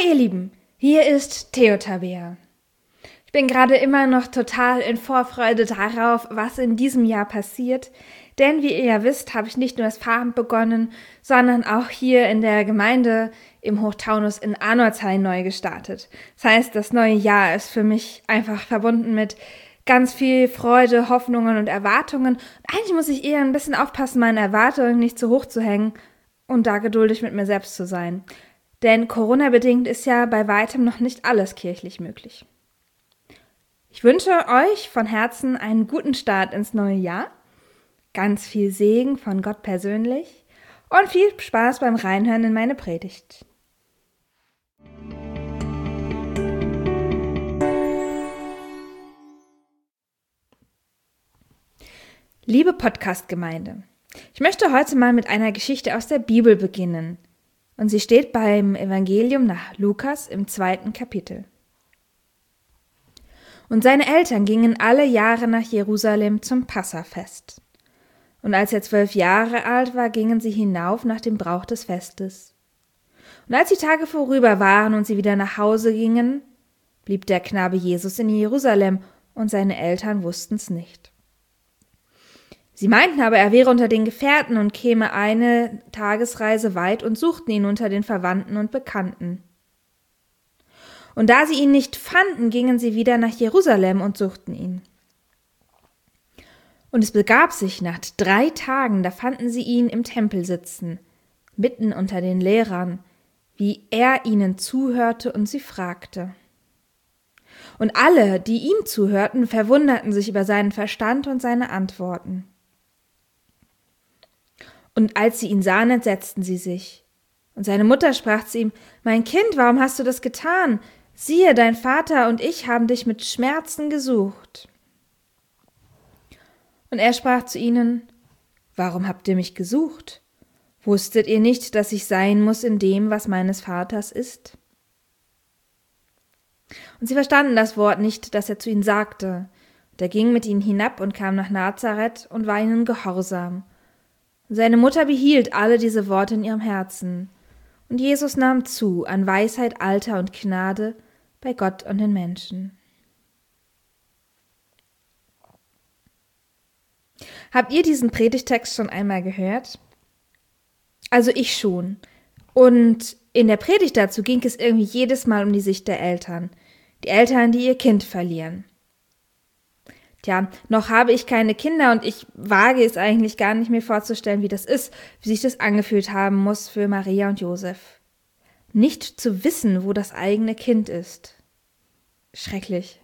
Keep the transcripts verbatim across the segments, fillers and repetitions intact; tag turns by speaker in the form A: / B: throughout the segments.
A: Hallo ihr Lieben, hier ist Theo Tabea. Ich bin gerade immer noch total in Vorfreude darauf, was in diesem Jahr passiert, denn wie ihr ja wisst, habe ich nicht nur das Pfarramt begonnen, sondern auch hier in der Gemeinde im Hochtaunus in Arnoldshain neu gestartet. Das heißt, das neue Jahr ist für mich einfach verbunden mit ganz viel Freude, Hoffnungen und Erwartungen. Und eigentlich muss ich eher ein bisschen aufpassen, meine Erwartungen nicht zu hoch zu hängen und da geduldig mit mir selbst zu sein. Denn Corona-bedingt ist ja bei weitem noch nicht alles kirchlich möglich. Ich wünsche euch von Herzen einen guten Start ins neue Jahr, ganz viel Segen von Gott persönlich und viel Spaß beim Reinhören in meine Predigt. Liebe Podcast-Gemeinde, ich möchte heute mal mit einer Geschichte aus der Bibel beginnen. Und sie steht beim Evangelium nach Lukas im zweiten Kapitel. Und seine Eltern gingen alle Jahre nach Jerusalem zum Passafest. Und als er zwölf Jahre alt war, gingen sie hinauf nach dem Brauch des Festes. Und als die Tage vorüber waren und sie wieder nach Hause gingen, blieb der Knabe Jesus in Jerusalem, und seine Eltern wussten's nicht. Sie meinten aber, er wäre unter den Gefährten und käme eine Tagesreise weit und suchten ihn unter den Verwandten und Bekannten. Und da sie ihn nicht fanden, gingen sie wieder nach Jerusalem und suchten ihn. Und es begab sich nach drei Tagen, da fanden sie ihn im Tempel sitzen, mitten unter den Lehrern, wie er ihnen zuhörte und sie fragte. Und alle, die ihm zuhörten, verwunderten sich über seinen Verstand und seine Antworten. Und als sie ihn sahen, entsetzten sie sich. Und seine Mutter sprach zu ihm: Mein Kind, warum hast du das getan? Siehe, dein Vater und ich haben dich mit Schmerzen gesucht. Und er sprach zu ihnen: Warum habt ihr mich gesucht? Wusstet ihr nicht, dass ich sein muss in dem, was meines Vaters ist? Und sie verstanden das Wort nicht, das er zu ihnen sagte. Und er ging mit ihnen hinab und kam nach Nazareth und war ihnen gehorsam. Seine Mutter behielt alle diese Worte in ihrem Herzen. Und Jesus nahm zu an Weisheit, Alter und Gnade bei Gott und den Menschen. Habt ihr diesen Predigtext schon einmal gehört? Also ich schon. Und in der Predigt dazu ging es irgendwie jedes Mal um die Sicht der Eltern. Die Eltern, die ihr Kind verlieren. Tja, noch habe ich keine Kinder und ich wage es eigentlich gar nicht mir vorzustellen, wie das ist, wie sich das angefühlt haben muss für Maria und Josef. Nicht zu wissen, wo das eigene Kind ist. Schrecklich.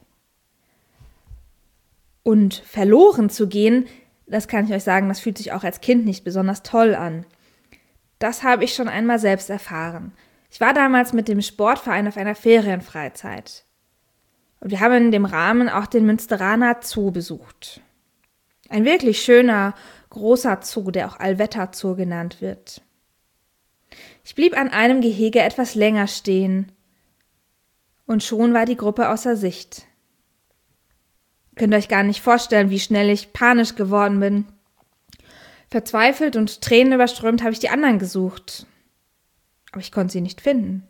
A: Und verloren zu gehen, das kann ich euch sagen, das fühlt sich auch als Kind nicht besonders toll an. Das habe ich schon einmal selbst erfahren. Ich war damals mit dem Sportverein auf einer Ferienfreizeit. Und wir haben in dem Rahmen auch den Münsteraner Zoo besucht. Ein wirklich schöner, großer Zoo, der auch Allwetter-Zoo genannt wird. Ich blieb an einem Gehege etwas länger stehen und schon war die Gruppe außer Sicht. Ihr könnt euch gar nicht vorstellen, wie schnell ich panisch geworden bin. Verzweifelt und tränenüberströmt habe ich die anderen gesucht, aber ich konnte sie nicht finden.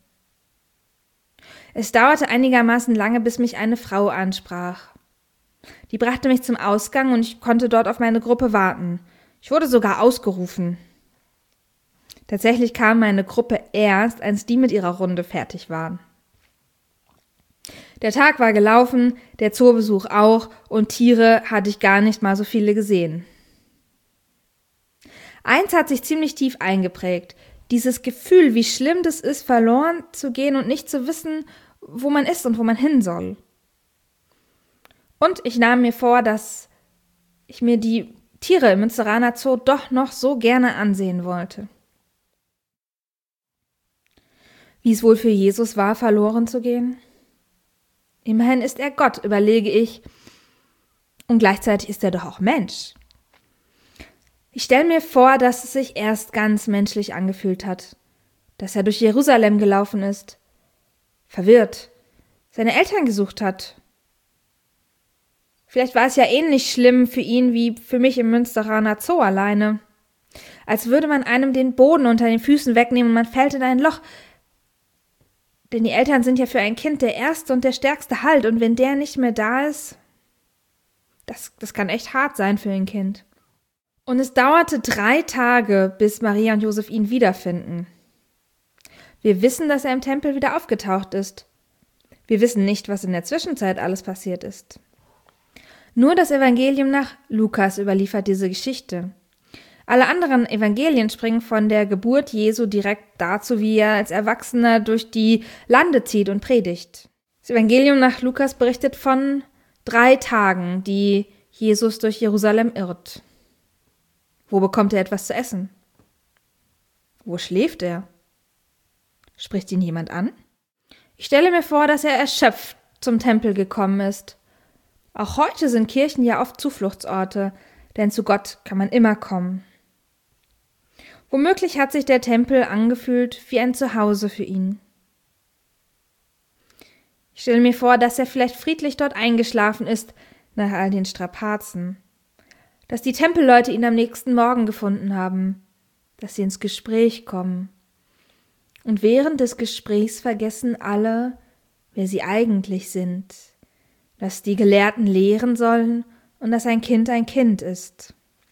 A: Es dauerte einigermaßen lange, bis mich eine Frau ansprach. Die brachte mich zum Ausgang und ich konnte dort auf meine Gruppe warten. Ich wurde sogar ausgerufen. Tatsächlich kam meine Gruppe erst, als die mit ihrer Runde fertig waren. Der Tag war gelaufen, der Zoobesuch auch und Tiere hatte ich gar nicht mal so viele gesehen. Eins hat sich ziemlich tief eingeprägt. Dieses Gefühl, wie schlimm das ist, verloren zu gehen und nicht zu wissen, wo man ist und wo man hin soll. Und ich nahm mir vor, dass ich mir die Tiere im Münsteraner Zoo doch noch so gerne ansehen wollte. Wie es wohl für Jesus war, verloren zu gehen? Immerhin ist er Gott, überlege ich, und gleichzeitig ist er doch auch Mensch. Ich stelle mir vor, dass es sich erst ganz menschlich angefühlt hat, dass er durch Jerusalem gelaufen ist, verwirrt, seine Eltern gesucht hat. Vielleicht war es ja ähnlich schlimm für ihn wie für mich im Münsteraner Zoo alleine. Als würde man einem den Boden unter den Füßen wegnehmen und man fällt in ein Loch. Denn die Eltern sind ja für ein Kind der erste und der stärkste Halt. Und wenn der nicht mehr da ist, das, das kann echt hart sein für ein Kind. Und es dauerte drei Tage, bis Maria und Josef ihn wiederfinden. Wir wissen, dass er im Tempel wieder aufgetaucht ist. Wir wissen nicht, was in der Zwischenzeit alles passiert ist. Nur das Evangelium nach Lukas überliefert diese Geschichte. Alle anderen Evangelien springen von der Geburt Jesu direkt dazu, wie er als Erwachsener durch die Lande zieht und predigt. Das Evangelium nach Lukas berichtet von drei Tagen, die Jesus durch Jerusalem irrt. Wo bekommt er etwas zu essen? Wo schläft er? Spricht ihn jemand an? Ich stelle mir vor, dass er erschöpft zum Tempel gekommen ist. Auch heute sind Kirchen ja oft Zufluchtsorte, denn zu Gott kann man immer kommen. Womöglich hat sich der Tempel angefühlt wie ein Zuhause für ihn. Ich stelle mir vor, dass er vielleicht friedlich dort eingeschlafen ist, nach all den Strapazen. Dass die Tempelleute ihn am nächsten Morgen gefunden haben, dass sie ins Gespräch kommen. Und während des Gesprächs vergessen alle, wer sie eigentlich sind, dass die Gelehrten lehren sollen und dass ein Kind ein Kind ist.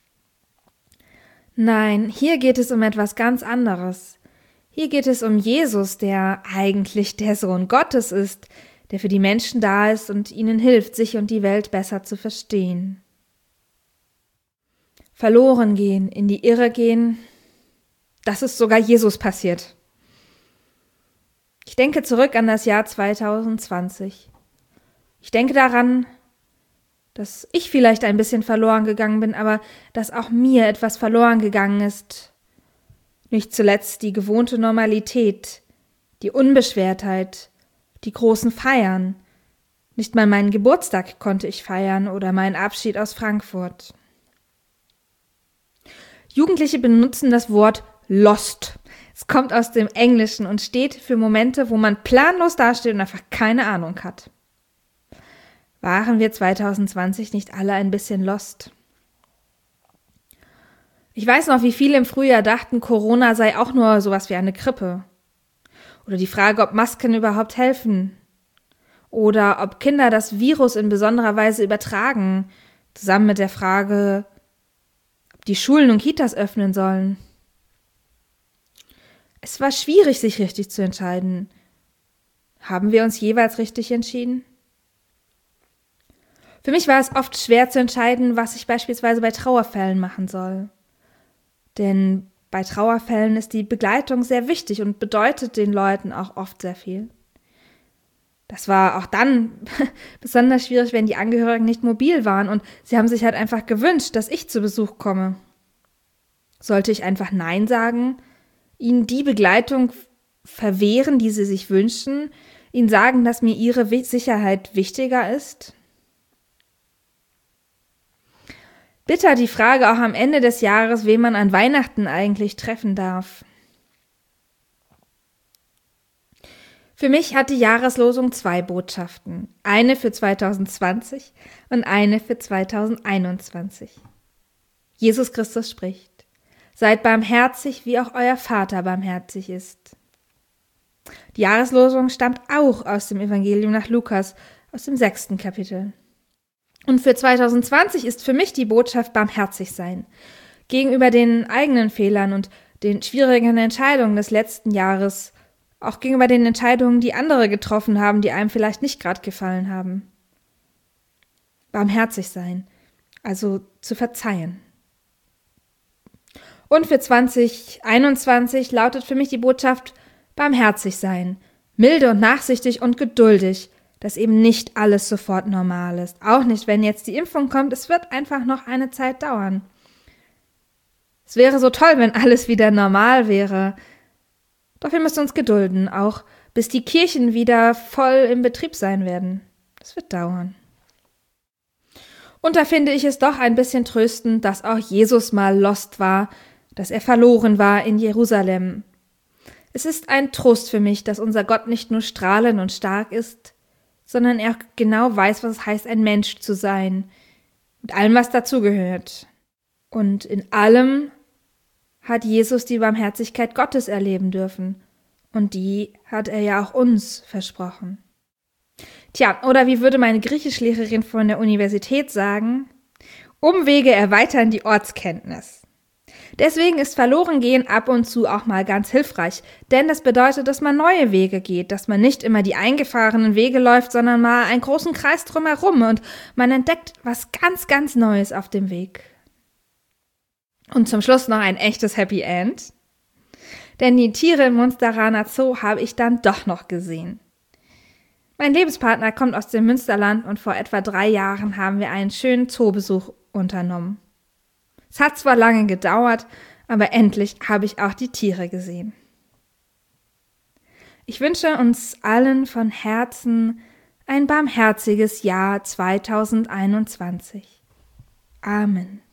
A: Nein, hier geht es um etwas ganz anderes. Hier geht es um Jesus, der eigentlich der Sohn Gottes ist, der für die Menschen da ist und ihnen hilft, sich und die Welt besser zu verstehen. Verloren gehen, in die Irre gehen, das ist sogar Jesus passiert. Ich denke zurück an das Jahr zweitausendzwanzig. Ich denke daran, dass ich vielleicht ein bisschen verloren gegangen bin, aber dass auch mir etwas verloren gegangen ist. Nicht zuletzt die gewohnte Normalität, die Unbeschwertheit, die großen Feiern. Nicht mal meinen Geburtstag konnte ich feiern oder meinen Abschied aus Frankfurt. Jugendliche benutzen das Wort lost. Es kommt aus dem Englischen und steht für Momente, wo man planlos dasteht und einfach keine Ahnung hat. Waren wir zweitausendzwanzig nicht alle ein bisschen lost? Ich weiß noch, wie viele im Frühjahr dachten, Corona sei auch nur sowas wie eine Grippe. Oder die Frage, ob Masken überhaupt helfen. Oder ob Kinder das Virus in besonderer Weise übertragen, zusammen mit der Frage, ob die Schulen und Kitas öffnen sollen. Es war schwierig, sich richtig zu entscheiden. Haben wir uns jeweils richtig entschieden? Für mich war es oft schwer zu entscheiden, was ich beispielsweise bei Trauerfällen machen soll. Denn bei Trauerfällen ist die Begleitung sehr wichtig und bedeutet den Leuten auch oft sehr viel. Das war auch dann besonders schwierig, wenn die Angehörigen nicht mobil waren und sie haben sich halt einfach gewünscht, dass ich zu Besuch komme. Sollte ich einfach Nein sagen, ihnen die Begleitung verwehren, die sie sich wünschen, ihnen sagen, dass mir ihre Sicherheit wichtiger ist? Bitter die Frage auch am Ende des Jahres, wen man an Weihnachten eigentlich treffen darf. Für mich hat die Jahreslosung zwei Botschaften. Eine für zweitausendzwanzig und eine für zweitausendeinundzwanzig. Jesus Christus spricht: Seid barmherzig, wie auch euer Vater barmherzig ist. Die Jahreslosung stammt auch aus dem Evangelium nach Lukas, aus dem sechsten Kapitel. Und für zweitausendzwanzig ist für mich die Botschaft barmherzig sein. Gegenüber den eigenen Fehlern und den schwierigen Entscheidungen des letzten Jahres, auch gegenüber den Entscheidungen, die andere getroffen haben, die einem vielleicht nicht gerade gefallen haben. Barmherzig sein, also zu verzeihen. Und für zweitausendeinundzwanzig lautet für mich die Botschaft barmherzig sein, milde und nachsichtig und geduldig, dass eben nicht alles sofort normal ist. Auch nicht, wenn jetzt die Impfung kommt, es wird einfach noch eine Zeit dauern. Es wäre so toll, wenn alles wieder normal wäre. Doch wir müssen uns gedulden, auch bis die Kirchen wieder voll im Betrieb sein werden. Das wird dauern. Und da finde ich es doch ein bisschen tröstend, dass auch Jesus mal lost war, dass er verloren war in Jerusalem. Es ist ein Trost für mich, dass unser Gott nicht nur strahlend und stark ist, sondern er auch genau weiß, was es heißt, ein Mensch zu sein, mit allem, was dazugehört. Und in allem hat Jesus die Barmherzigkeit Gottes erleben dürfen. Und die hat er ja auch uns versprochen. Tja, oder wie würde meine Griechischlehrerin von der Universität sagen? Umwege erweitern die Ortskenntnis. Deswegen ist Verlorengehen ab und zu auch mal ganz hilfreich, denn das bedeutet, dass man neue Wege geht, dass man nicht immer die eingefahrenen Wege läuft, sondern mal einen großen Kreis drumherum und man entdeckt was ganz, ganz Neues auf dem Weg. Und zum Schluss noch ein echtes Happy End. Denn die Tiere im Munsteraner Zoo habe ich dann doch noch gesehen. Mein Lebenspartner kommt aus dem Münsterland und vor etwa drei Jahren haben wir einen schönen Zoobesuch unternommen. Es hat zwar lange gedauert, aber endlich habe ich auch die Tiere gesehen. Ich wünsche uns allen von Herzen ein barmherziges Jahr zweitausendeinundzwanzig. Amen.